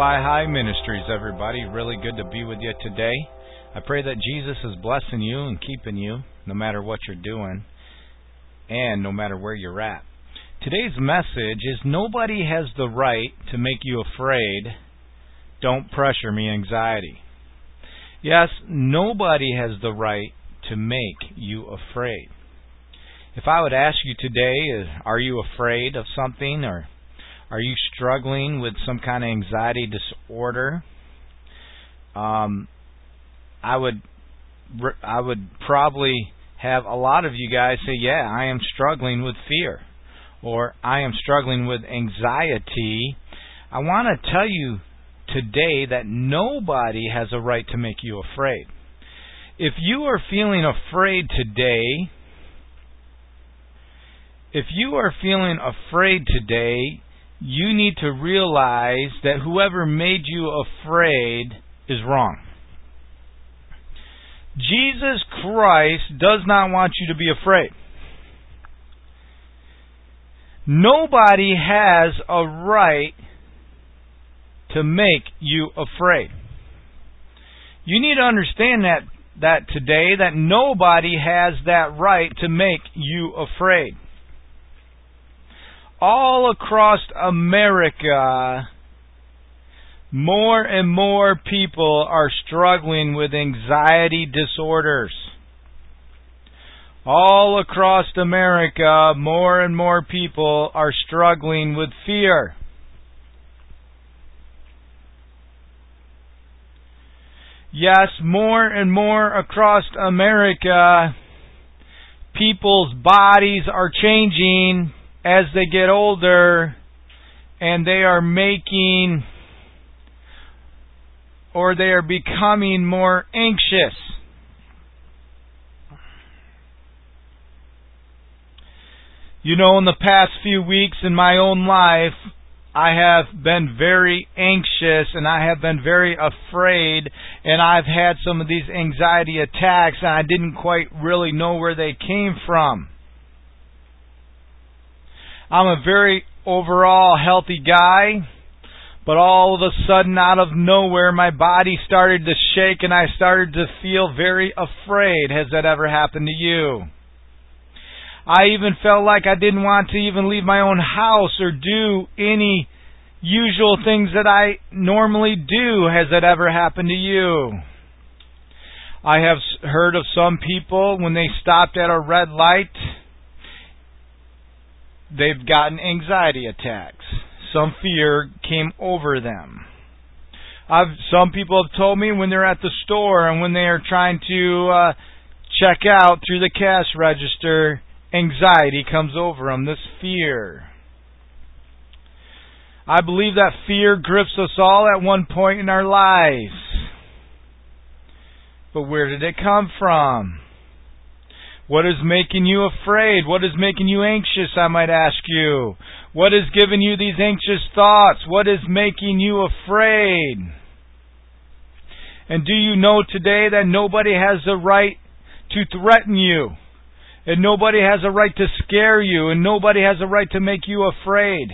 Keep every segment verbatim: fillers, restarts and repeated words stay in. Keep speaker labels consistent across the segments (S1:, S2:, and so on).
S1: Hi Hi Ministries, everybody. Really good to be with you today. I pray that Jesus is blessing you and keeping you no matter what you're doing and no matter where you're at. Today's message is nobody has the right to make you afraid. Don't pressure me, anxiety. Yes, nobody has the right to make you afraid. If I would ask you today, are you afraid of something, or are you struggling with some kind of anxiety disorder? Um, I would, I would probably have a lot of you guys say, "Yeah, I am struggling with fear," or "I am struggling with anxiety." I want to tell you today that nobody has a right to make you afraid. If you are feeling afraid today, if you are feeling afraid today, you need to realize that whoever made you afraid is wrong. Jesus Christ does not want you to be afraid. Nobody has a right to make you afraid. You need to understand that, that today, that nobody has that right to make you afraid. All across America, more and more people are struggling with anxiety disorders. All across America, more and more people are struggling with fear. Yes, more and more across America, people's bodies are changing as they get older, and they are making, or they are becoming more anxious. You know, in the past few weeks in my own life, I have been very anxious and I have been very afraid, and I've had some of these anxiety attacks and I didn't quite really know where they came from. I'm a very overall healthy guy, but all of a sudden, out of nowhere, my body started to shake and I started to feel very afraid. Has that ever happened to you? I even felt like I didn't want to even leave my own house or do any usual things that I normally do. Has that ever happened to you? I have heard of some people, when they stopped at a red light, they've gotten anxiety attacks. Some fear came over them. I've, some people have told me when they're at the store and when they are trying to uh, check out through the cash register, anxiety comes over them, this fear. I believe that fear grips us all at one point in our lives. But where did it come from? What is making you afraid? What is making you anxious, I might ask you? What is giving you these anxious thoughts? What is making you afraid? And do you know today that nobody has the right to threaten you? And nobody has a right to scare you? And nobody has a right to make you afraid?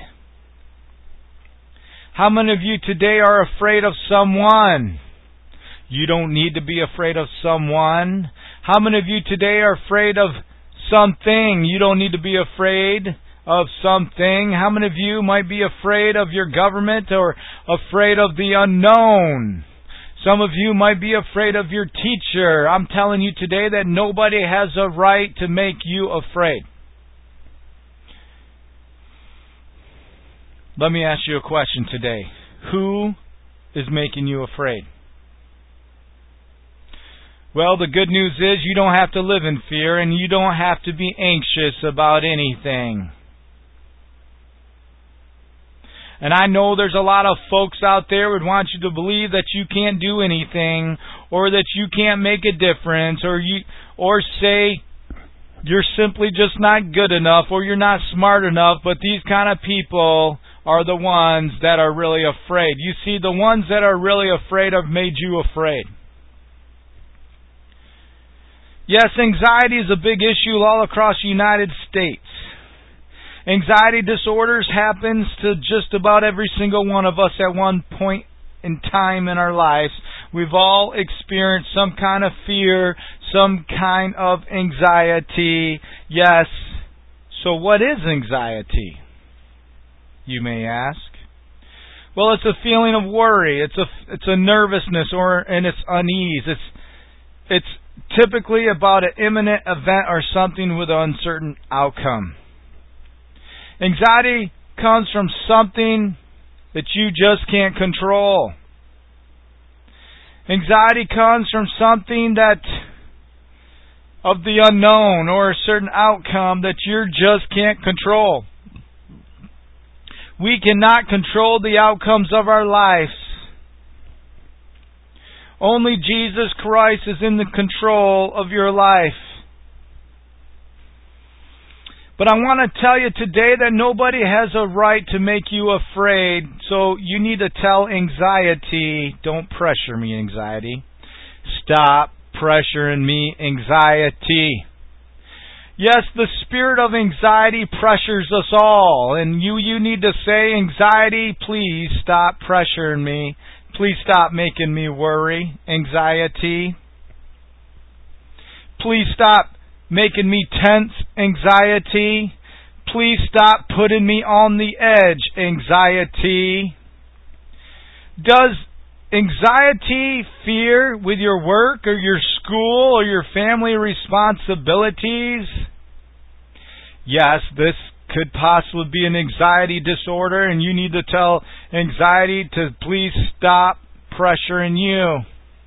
S1: How many of you today are afraid of someone? You don't need to be afraid of someone. How many of you today are afraid of something? You don't need to be afraid of something. How many of you might be afraid of your government or afraid of the unknown? Some of you might be afraid of your teacher. I'm telling you today that nobody has a right to make you afraid. Let me ask you a question today. Who is making you afraid? Well, the good news is you don't have to live in fear and you don't have to be anxious about anything. And I know there's a lot of folks out there who would want you to believe that you can't do anything, or that you can't make a difference, or you or say you're simply just not good enough, or you're not smart enough. But these kind of people are the ones that are really afraid. You see, the ones that are really afraid have made you afraid. Yes, anxiety is a big issue all across the United States. Anxiety disorders happens to just about every single one of us at one point in time in our lives, we've all experienced some kind of fear, some kind of anxiety. Yes. So what is anxiety, you may ask? Well, it's a feeling of worry. It's a it's a nervousness or and it's unease. It's it's typically about an imminent event or something with an uncertain outcome. Anxiety comes from something that you just can't control. Anxiety comes from something that of the unknown or a certain outcome that you just can't control. We cannot control the outcomes of our lives. Only Jesus Christ is in the control of your life. But I want to tell you today that nobody has a right to make you afraid. So you need to tell anxiety, don't pressure me, anxiety. Stop pressuring me, anxiety. Yes, the spirit of anxiety pressures us all. And you, you need to say, anxiety, please stop pressuring me. Please stop making me worry, anxiety. Please stop making me tense, anxiety. Please stop putting me on the edge, anxiety. Does anxiety fear with your work or your school or your family responsibilities? Yes, this could possibly be an anxiety disorder, and you need to tell anxiety to please stop pressuring you.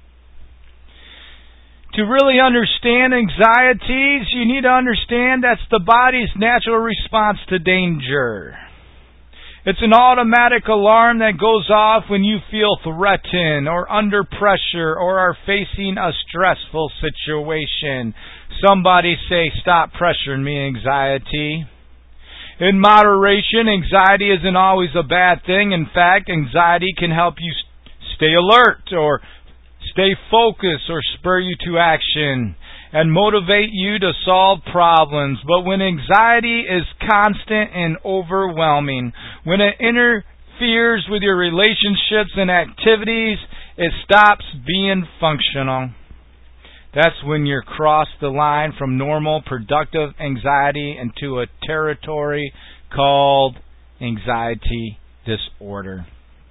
S1: To really understand anxieties, you need to understand that's the body's natural response to danger. It's an automatic alarm that goes off when you feel threatened or under pressure or are facing a stressful situation. Somebody say, stop pressuring me, anxiety. In moderation, anxiety isn't always a bad thing. In fact, anxiety can help you stay alert or stay focused or spur you to action and motivate you to solve problems. But when anxiety is constant and overwhelming, when it interferes with your relationships and activities, it stops being functional. That's when you're crossed the line from normal, productive anxiety into a territory called anxiety disorder.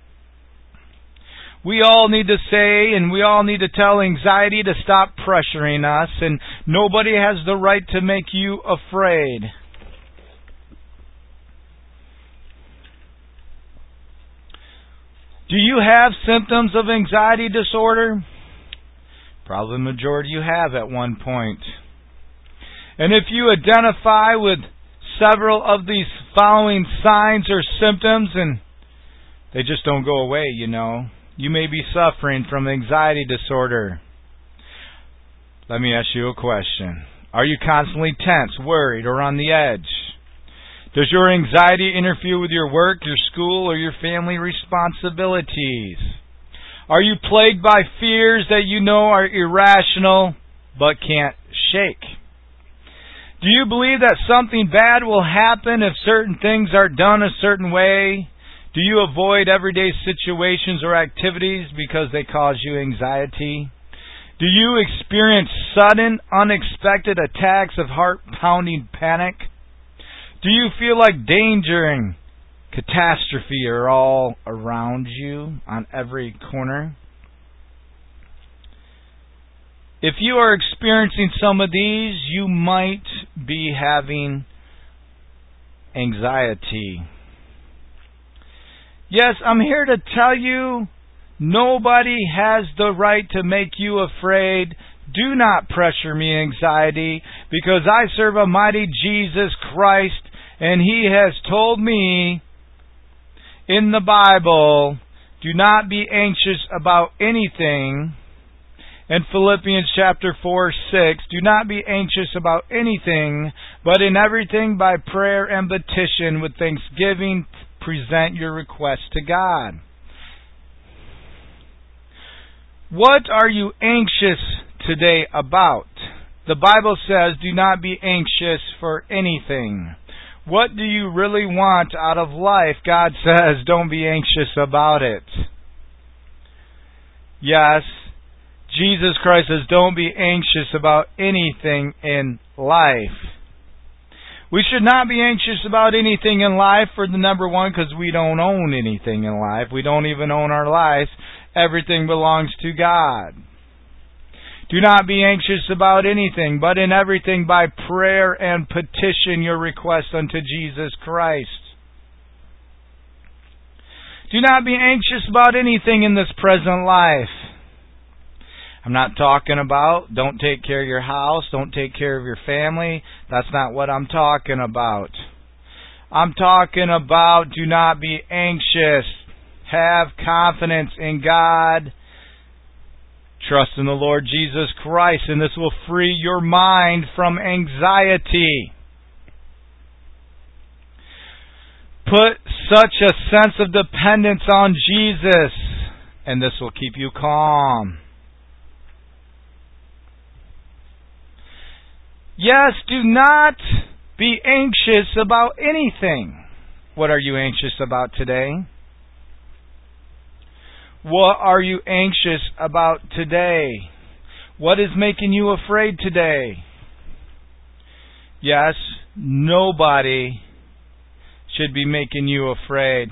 S1: We all need to say and we all need to tell anxiety to stop pressuring us, and nobody has the right to make you afraid. Do you have symptoms of anxiety disorder? Probably the majority you have at one point. And if you identify with several of these following signs or symptoms and they just don't go away, you know, you may be suffering from anxiety disorder. Let me ask you a question. Are you constantly tense, worried, or on the edge? Does your anxiety interfere with your work, your school, or your family responsibilities? Are you plagued by fears that you know are irrational but can't shake? Do you believe that something bad will happen if certain things are done a certain way? Do you avoid everyday situations or activities because they cause you anxiety? Do you experience sudden, unexpected attacks of heart-pounding panic? Do you feel like danger and catastrophe are all around you on every corner? If you are experiencing some of these, you might be having anxiety. Yes, I'm here to tell you, nobody has the right to make you afraid. Do not pressure me, anxiety, because I serve a mighty Jesus Christ, and He has told me in the Bible, do not be anxious about anything. In Philippians chapter four, six, do not be anxious about anything, but in everything by prayer and petition with thanksgiving present your requests to God. What are you anxious today about? The Bible says, do not be anxious for anything. What do you really want out of life? God says, don't be anxious about it. Yes, Jesus Christ says, don't be anxious about anything in life. We should not be anxious about anything in life, for the number one, because we don't own anything in life. We don't even own our lives. Everything belongs to God. Do not be anxious about anything, but in everything by prayer and petition your request unto Jesus Christ. Do not be anxious about anything in this present life. I'm not talking about don't take care of your house, don't take care of your family. That's not what I'm talking about. I'm talking about do not be anxious. Have confidence in God. Trust in the Lord Jesus Christ, and this will free your mind from anxiety. Put such a sense of dependence on Jesus, and this will keep you calm. Yes, do not be anxious about anything. What are you anxious about today? What are you anxious about today? What is making you afraid today? Yes, nobody should be making you afraid.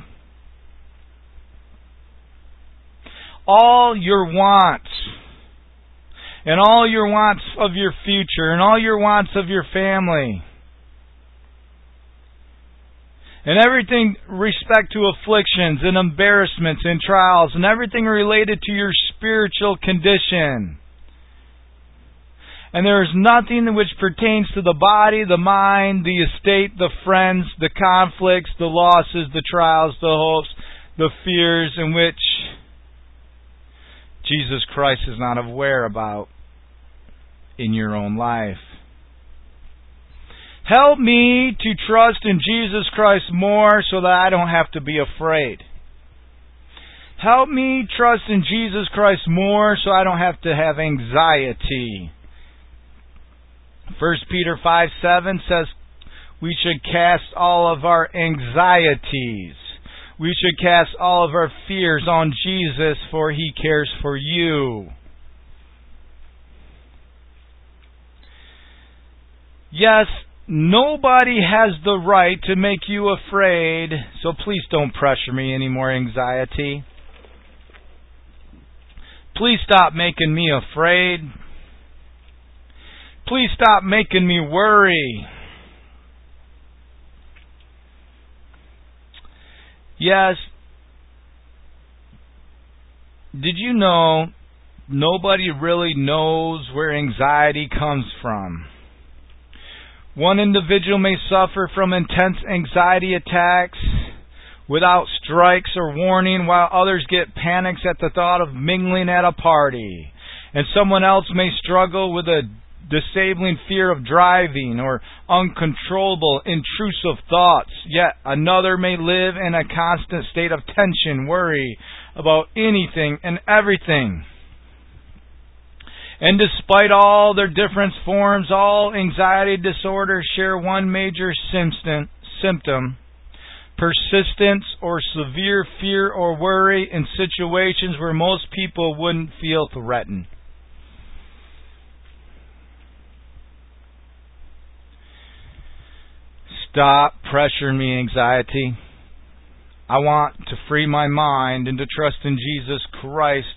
S1: All your wants, and all your wants of your future, and all your wants of your family, and everything respect to afflictions and embarrassments and trials, and everything related to your spiritual condition. And there is nothing which pertains to the body, the mind, the estate, the friends, the conflicts, the losses, the trials, the hopes, the fears, in which Jesus Christ is not aware about in your own life. Help me to trust in Jesus Christ more so that I don't have to be afraid. Help me trust in Jesus Christ more so I don't have to have anxiety. First Peter five seven says we should cast all of our anxieties. We should cast all of our fears on Jesus, for He cares for you. Yes, nobody has the right to make you afraid, so please don't pressure me any more anxiety. Please stop making me afraid. Please stop making me worry. Yes, did you know nobody really knows where anxiety comes from? One individual may suffer from intense anxiety attacks without strikes or warning, while others get panics at the thought of mingling at a party. And someone else may struggle with a disabling fear of driving or uncontrollable intrusive thoughts. Yet another may live in a constant state of tension, worry about anything and everything. And despite all their different forms, all anxiety disorders share one major symptom, symptom, persistence or severe fear or worry in situations where most people wouldn't feel threatened. Stop pressuring me, anxiety. I want to free my mind and to trust in Jesus Christ.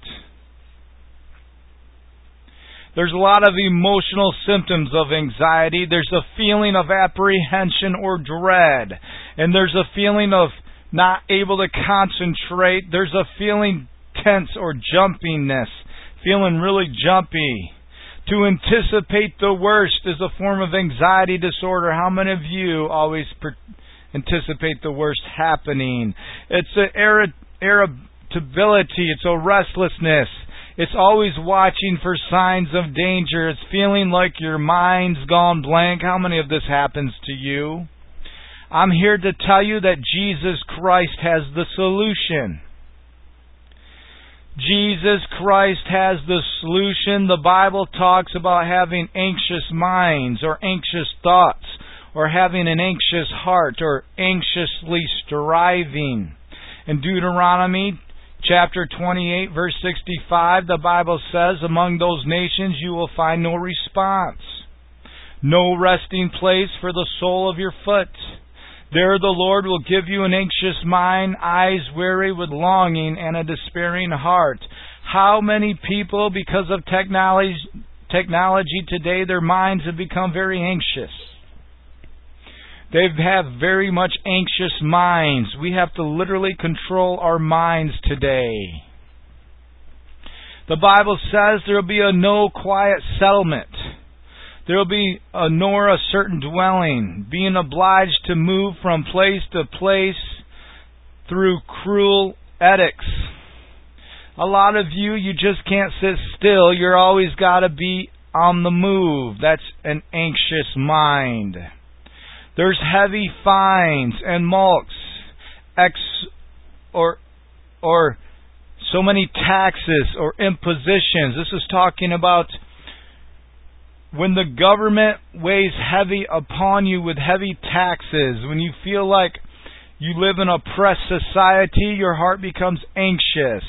S1: There's a lot of emotional symptoms of anxiety. There's a feeling of apprehension or dread. And there's a feeling of not able to concentrate. There's a feeling tense or jumpiness, feeling really jumpy. To anticipate the worst is a form of anxiety disorder. How many of you always per- anticipate the worst happening? It's an irri- irritability. It's a restlessness. It's always watching for signs of danger. It's feeling like your mind's gone blank. How many of this happens to you? I'm here to tell you that Jesus Christ has the solution. Jesus Christ has the solution. The Bible talks about having anxious minds or anxious thoughts or having an anxious heart or anxiously striving. In Deuteronomy chapter twenty-eight, verse sixty-five, the Bible says, among those nations you will find no response, no resting place for the sole of your foot. There the Lord will give you an anxious mind, eyes weary with longing, and a despairing heart. How many people, because of technology, technology today, their minds have become very anxious. They have very much anxious minds. We have to literally control our minds today. The Bible says there will be a no quiet settlement. There will be a nor a certain dwelling, being obliged to move from place to place through cruel edicts. A lot of you, you just can't sit still. You're always got to be on the move. That's an anxious mind. There's heavy fines and mulcts, ex or or so many taxes or impositions. This is talking about when the government weighs heavy upon you with heavy taxes, when you feel like you live in an oppressed society, your heart becomes anxious.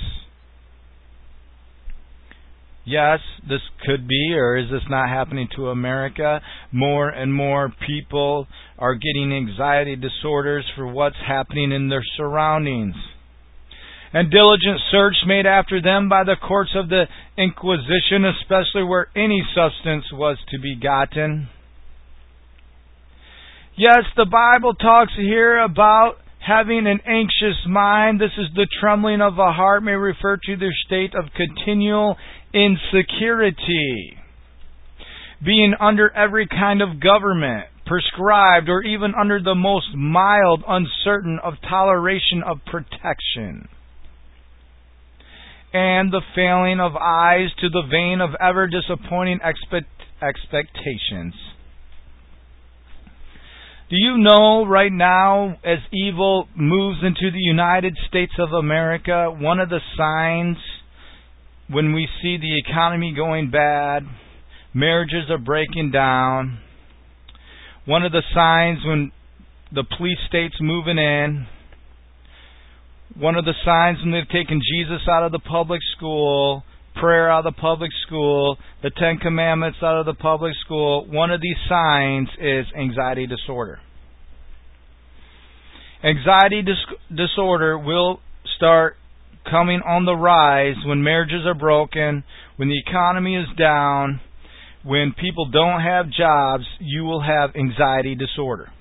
S1: Yes, this could be, or is this not happening to America? More and more people are getting anxiety disorders for what's happening in their surroundings. And diligent search made after them by the courts of the Inquisition, especially where any substance was to be gotten. Yes, the Bible talks here about having an anxious mind. This is the trembling of a heart, may refer to their state of continual insecurity. Being under every kind of government, prescribed, or even under the most mild, uncertain of toleration of protection. And the failing of eyes to the vein of ever disappointing expect, expectations. Do you know right now, as evil moves into the United States of America, one of the signs when we see the economy going bad, marriages are breaking down, one of the signs when the police state's moving in, one of the signs when they've taken Jesus out of the public school, prayer out of the public school, the Ten Commandments out of the public school, one of these signs is anxiety disorder. Anxiety dis- disorder will start coming on the rise when marriages are broken, when the economy is down, when people don't have jobs. You will have anxiety disorder.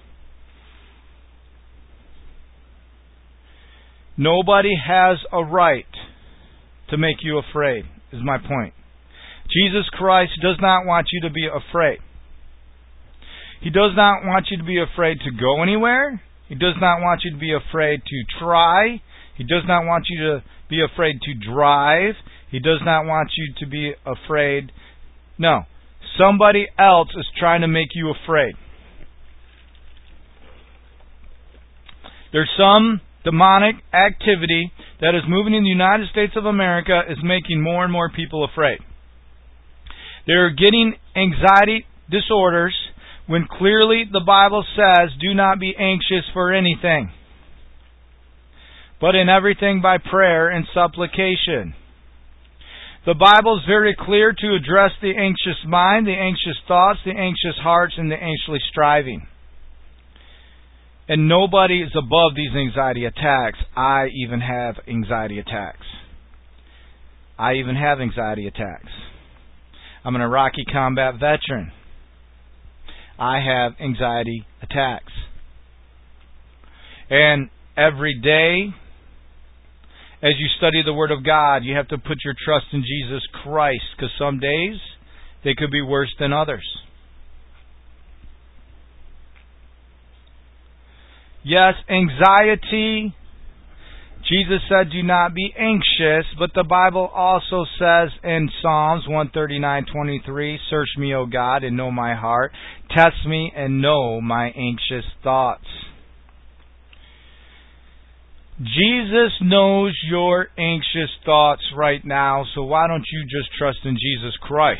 S1: Nobody has a right to make you afraid, is my point. Jesus Christ does not want you to be afraid. He does not want you to be afraid to go anywhere. He does not want you to be afraid to try. He does not want you to be afraid to drive. He does not want you to be afraid. No. Somebody else is trying to make you afraid. There's some demonic activity that is moving in the United States of America, is making more and more people afraid. They're getting anxiety disorders when clearly the Bible says, do not be anxious for anything, but in everything by prayer and supplication. The Bible is very clear to address the anxious mind, the anxious thoughts, the anxious hearts, and the anxiously striving. And nobody is above these anxiety attacks. I even have anxiety attacks. I even have anxiety attacks. I'm an Iraqi combat veteran. I have anxiety attacks. And every day, as you study the Word of God, you have to put your trust in Jesus Christ, because some days they could be worse than others. Yes, anxiety. Jesus said, do not be anxious, but the Bible also says in Psalms one thirty-nine twenty-three, search me, O God, and know my heart. Test me and know my anxious thoughts. Jesus knows your anxious thoughts right now, so why don't you just trust in Jesus Christ?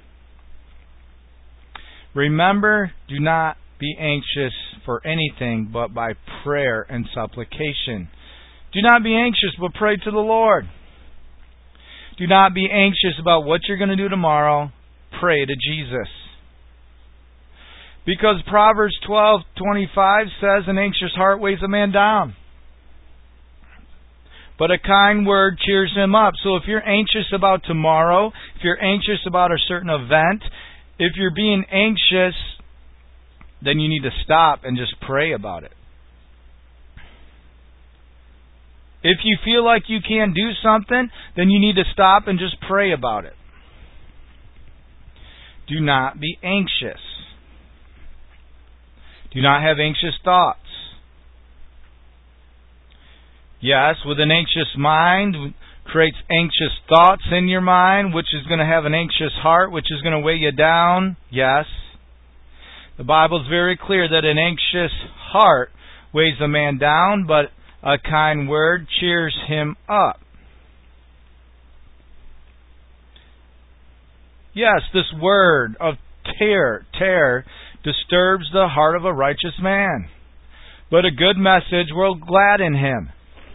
S1: Remember, do not be anxious for anything, but by prayer and supplication. Do not be anxious, but pray to the Lord. Do not be anxious about what you're going to do tomorrow. Pray to Jesus. Because Proverbs twelve twenty-five says, an anxious heart weighs a man down, but a kind word cheers him up. So if you're anxious about tomorrow, if you're anxious about a certain event, if you're being anxious, then you need to stop and just pray about it. If you feel like you can't do something, then you need to stop and just pray about it. Do not be anxious. Do not have anxious thoughts. Yes, with an anxious mind creates anxious thoughts in your mind, which is going to have an anxious heart, which is going to weigh you down. Yes. The Bible is very clear that an anxious heart weighs a man down, but a kind word cheers him up. Yes, this word of terror, terror disturbs the heart of a righteous man, but a good message will gladden him.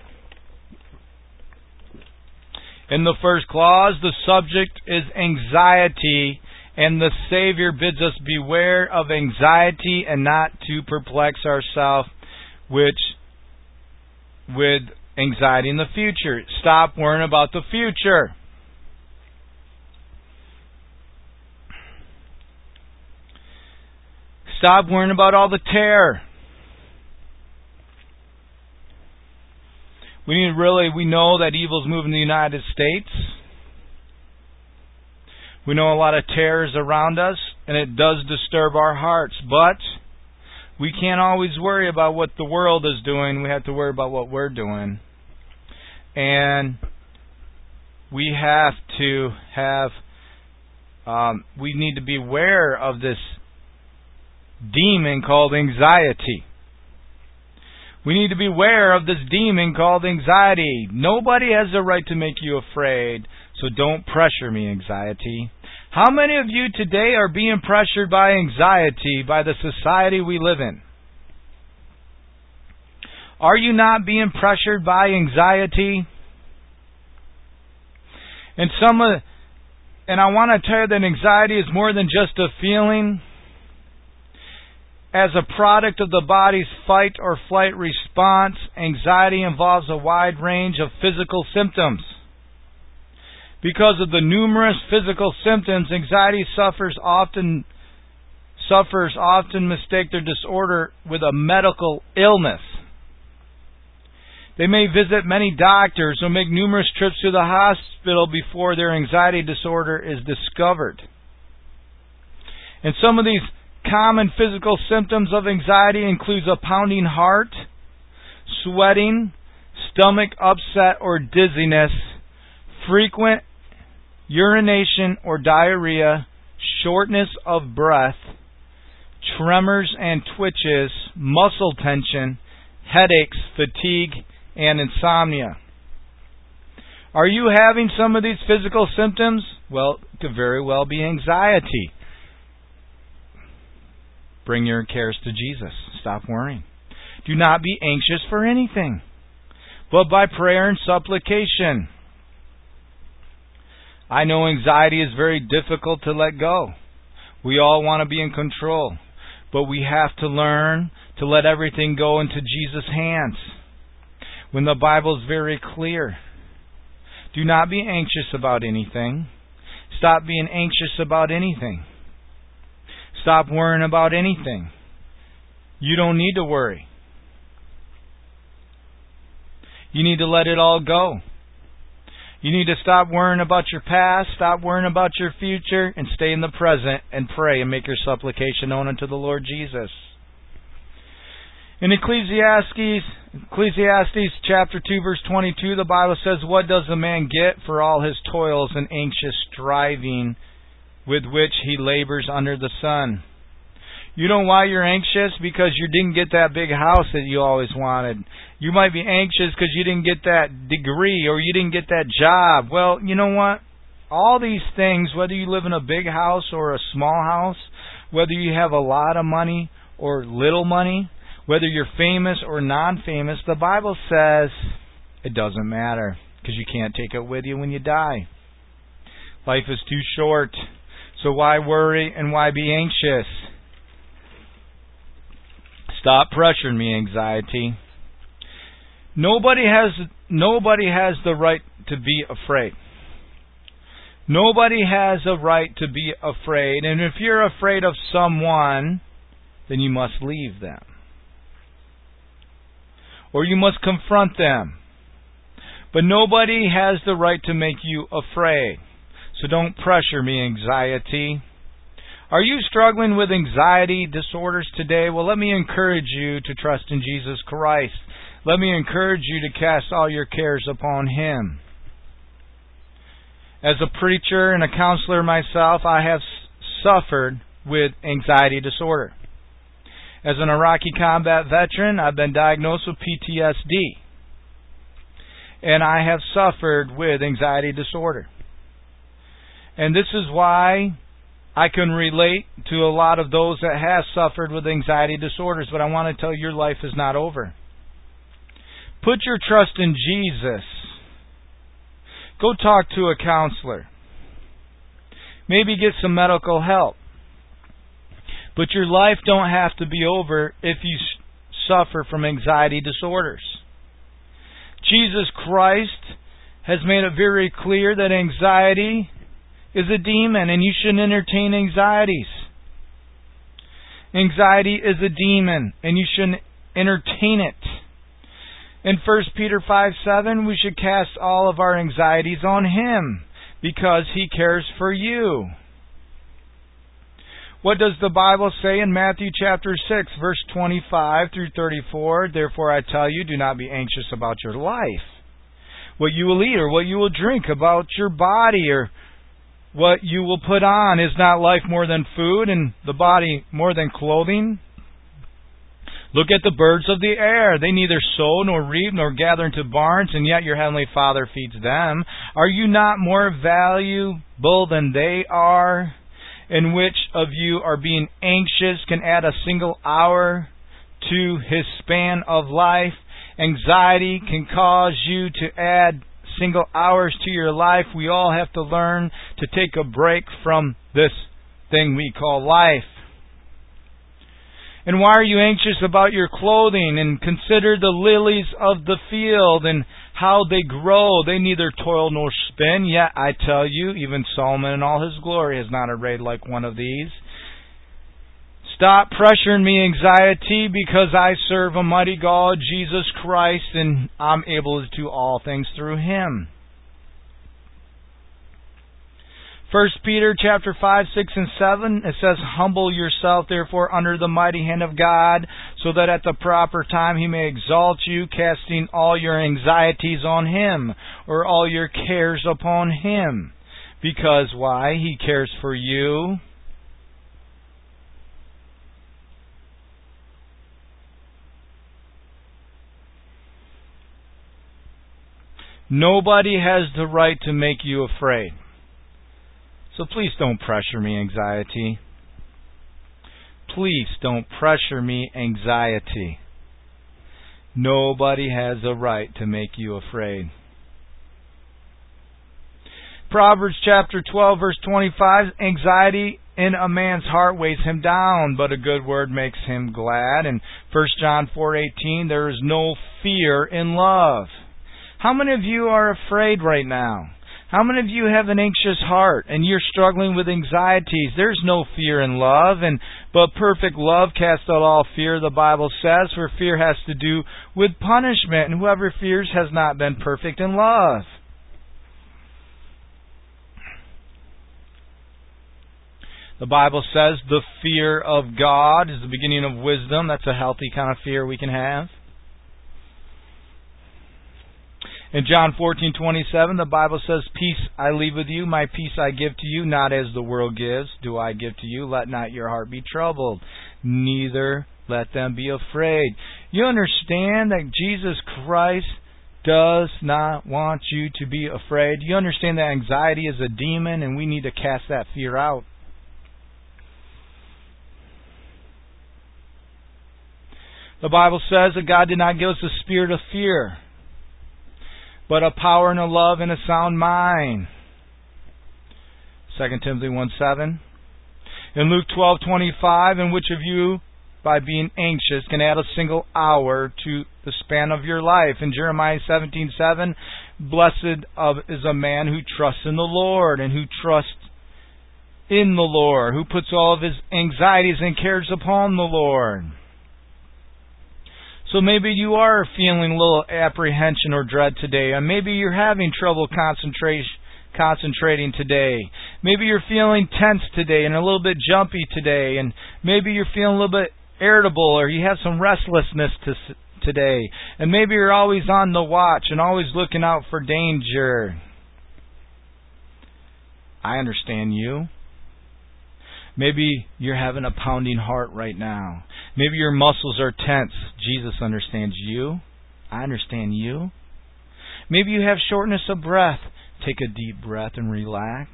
S1: In the first clause, the subject is anxiety, and the Savior bids us beware of anxiety and not to perplex ourselves which with anxiety in the future. Stop worrying about the future. Stop worrying about all the terror. We need really, we know that evil's moving the United States. We know a lot of terror is around us, and it does disturb our hearts. But we can't always worry about what the world is doing. We have to worry about what we're doing. And we have to have, um, we need to be aware of this demon called anxiety. We need to be aware of this demon called anxiety. Nobody has the right to make you afraid, so don't pressure me, anxiety. How many of you today are being pressured by anxiety by the society we live in? Are you not being pressured by anxiety? And some of, and I want to tell you that anxiety is more than just a feeling. As a product of the body's fight or flight response, anxiety involves a wide range of physical symptoms. Because of the numerous physical symptoms, anxiety suffers often sufferers often mistake their disorder with a medical illness. They may visit many doctors or make numerous trips to the hospital before their anxiety disorder is discovered. And some of these common physical symptoms of anxiety includes a pounding heart, sweating, stomach upset or dizziness, frequent urination or diarrhea, shortness of breath, tremors and twitches, muscle tension, headaches, fatigue, and insomnia. Are you having some of these physical symptoms? Well, it could very well be anxiety. Bring your cares to Jesus. Stop worrying. Do not be anxious for anything, but by prayer and supplication. I know anxiety is very difficult to let go. We all want to be in control, but we have to learn to let everything go into Jesus' hands. When the Bible is very clear, do not be anxious about anything. Stop being anxious about anything. Stop worrying about anything. You don't need to worry. You need to let it all go. You need to stop worrying about your past, stop worrying about your future, and stay in the present and pray and make your supplication known unto the Lord Jesus. In Ecclesiastes, Ecclesiastes chapter two, verse twenty-two, the Bible says, "What does a man get for all his toils and anxious striving with which he labors under the sun?" You know why you're anxious? Because you didn't get that big house that you always wanted. You might be anxious because you didn't get that degree or you didn't get that job. Well, you know what? All these things, whether you live in a big house or a small house, whether you have a lot of money or little money, whether you're famous or non-famous, the Bible says It doesn't matter, because you can't take it with you when you die. Life is too short, so why worry and why be anxious? Stop pressuring me, anxiety. Nobody has nobody has the right to be afraid. Nobody has a right to be afraid, and if you're afraid of someone, then you must leave them. Or you must confront them. But nobody has the right to make you afraid. So don't pressure me, anxiety. Are you struggling with anxiety disorders today? Well, let me encourage you to trust in Jesus Christ. Let me encourage you to cast all your cares upon Him. As a preacher and a counselor myself, I have suffered with anxiety disorder. As an Iraqi combat veteran, I've been diagnosed with P T S D. And I have suffered with anxiety disorder. And this is why I can relate to a lot of those that have suffered with anxiety disorders, but I want to tell you, your life is not over. Put your trust in Jesus. Go talk to a counselor. Maybe get some medical help. But your life don't have to be over if you suffer from anxiety disorders. Jesus Christ has made it very clear that anxiety is a demon, and you shouldn't entertain anxieties. Anxiety is a demon, and you shouldn't entertain it. In First Peter five seven, we should cast all of our anxieties on Him, because He cares for you. What does the Bible say in Matthew chapter six, verse twenty-five through thirty-four? Therefore I tell you, do not be anxious about your life, what you will eat or what you will drink, about your body or what you will put on. Is not life more than food, and the body more than clothing? Look at the birds of the air. They neither sow nor reap nor gather into barns, and yet your heavenly Father feeds them. Are you not more valuable than they are? In which of you are being anxious can add a single hour to his span of life? Anxiety can cause you to add single hours to your life. We all have to learn to take a break from this thing we call life. And why are you anxious about your clothing? And consider the lilies of the field and how they grow. They neither toil nor spin. Yet I tell you, even Solomon in all his glory is not arrayed like one of these. Stop pressuring me, anxiety, because I serve a mighty God, Jesus Christ, and I'm able to do all things through Him. First Peter chapter five, six, and seven, it says, humble yourself therefore under the mighty hand of God, so that at the proper time He may exalt you, casting all your anxieties on Him, or all your cares upon Him. Because why? He cares for you. Nobody has the right to make you afraid. So please don't pressure me, anxiety. Please don't pressure me, anxiety. Nobody has a right to make you afraid. Proverbs chapter twelve, verse twenty-five, anxiety in a man's heart weighs him down, but a good word makes him glad. And First John four eighteen, there is no fear in love. How many of you are afraid right now? How many of you have an anxious heart and you're struggling with anxieties? There's no fear in love, and but perfect love casts out all fear, the Bible says, for fear has to do with punishment, and whoever fears has not been perfect in love. The Bible says the fear of God is the beginning of wisdom. That's a healthy kind of fear we can have. In John fourteen twenty-seven, the Bible says, peace I leave with you, my peace I give to you, not as the world gives, do I give to you. Let not your heart be troubled, neither let them be afraid. You understand that Jesus Christ does not want you to be afraid. You understand that anxiety is a demon, and we need to cast that fear out. The Bible says that God did not give us a spirit of fear. but a power and a love and a sound mind. Second Timothy one seven. In Luke twelve twenty-five, and which of you, by being anxious, can add a single hour to the span of your life? In Jeremiah seventeen seven, blessed is a man who trusts in the Lord, and who trusts in the Lord, who puts all of his anxieties and cares upon the Lord. So maybe you are feeling a little apprehension or dread today, and maybe you're having trouble concentration. concentrating today. Maybe you're feeling tense today and a little bit jumpy today, and maybe you're feeling a little bit irritable, or you have some restlessness to, today, and maybe you're always on the watch and always looking out for danger. I understand you. Maybe you're having a pounding heart right now. Maybe your muscles are tense. Jesus understands you. I understand you. Maybe you have shortness of breath. Take a deep breath and relax.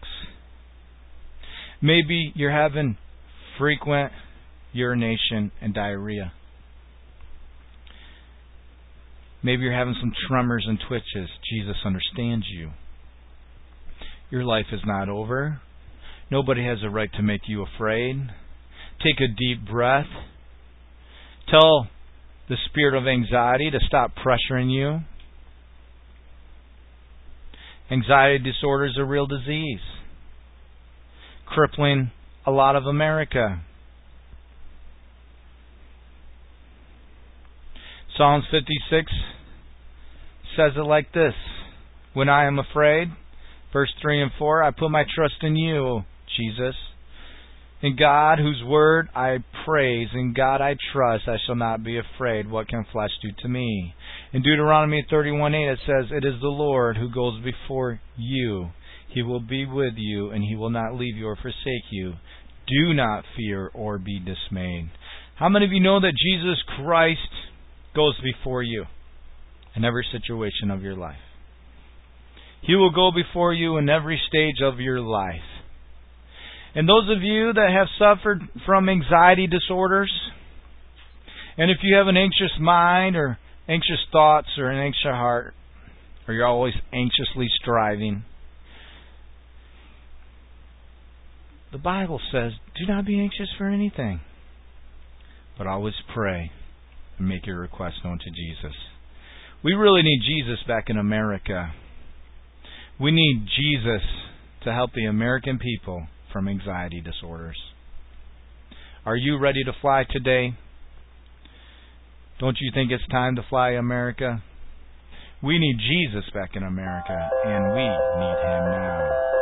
S1: Maybe you're having frequent urination and diarrhea. Maybe you're having some tremors and twitches. Jesus understands you. Your life is not over. Nobody has a right to make you afraid. Take a deep breath. Tell the spirit of anxiety to stop pressuring you. Anxiety disorder is a real disease, crippling a lot of America. Psalms fifty-six says it like this: when I am afraid, verse three and four, I put my trust in you, Jesus. In God, whose word I praise, in God I trust, I shall not be afraid. What can flesh do to me? In Deuteronomy thirty-one eight it says, it is the Lord who goes before you. He will be with you, and He will not leave you or forsake you. Do not fear or be dismayed. How many of you know that Jesus Christ goes before you in every situation of your life? He will go before you in every stage of your life. And those of you that have suffered from anxiety disorders, and if you have an anxious mind or anxious thoughts or an anxious heart, or you're always anxiously striving, the Bible says, do not be anxious for anything, but always pray and make your request known to Jesus. We really need Jesus back in America. We need Jesus to help the American people from anxiety disorders. Are you ready to fly today? Don't you think it's time to fly, America? We need Jesus back in America, and we need Him now.